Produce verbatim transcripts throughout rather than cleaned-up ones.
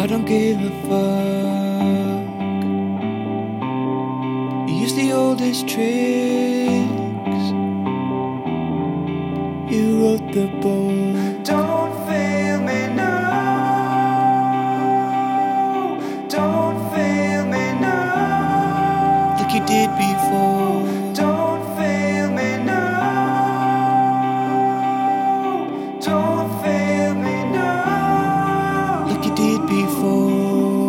I don't give a fuck. You use the oldest tricks. You wrote the book. Don't fail me now. Don't fail me now. Like you did before. Don't fail me now. Don't fail me now. Like you did before.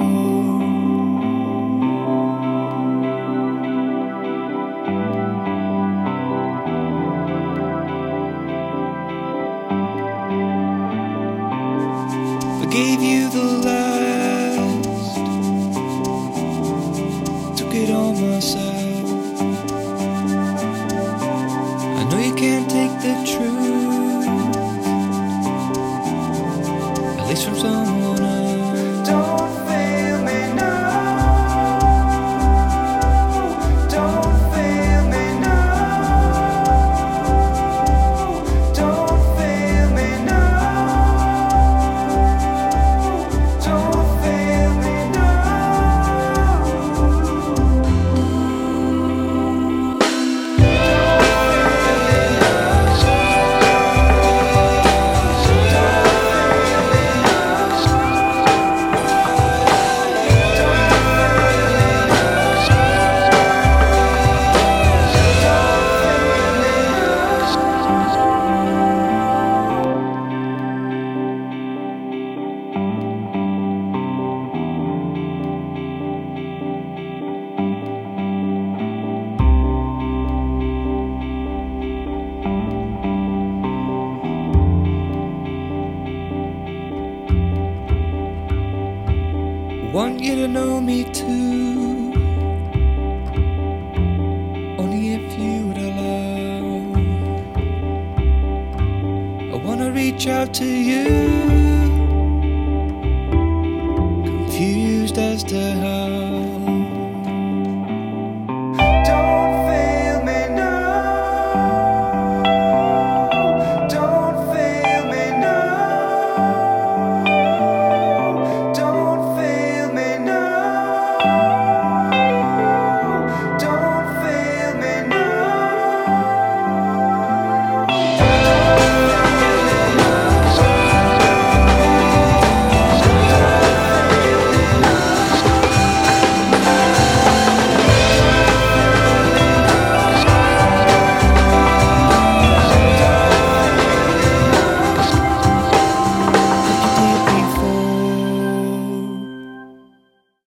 Gave you the last, took it on myself. I know you can't take the truth, at least from someone else. Don't fail me now. Don't fail me now. Don't fail me now. Want you to know me too, only if you would allow. I wanna reach out to you, confused as to how.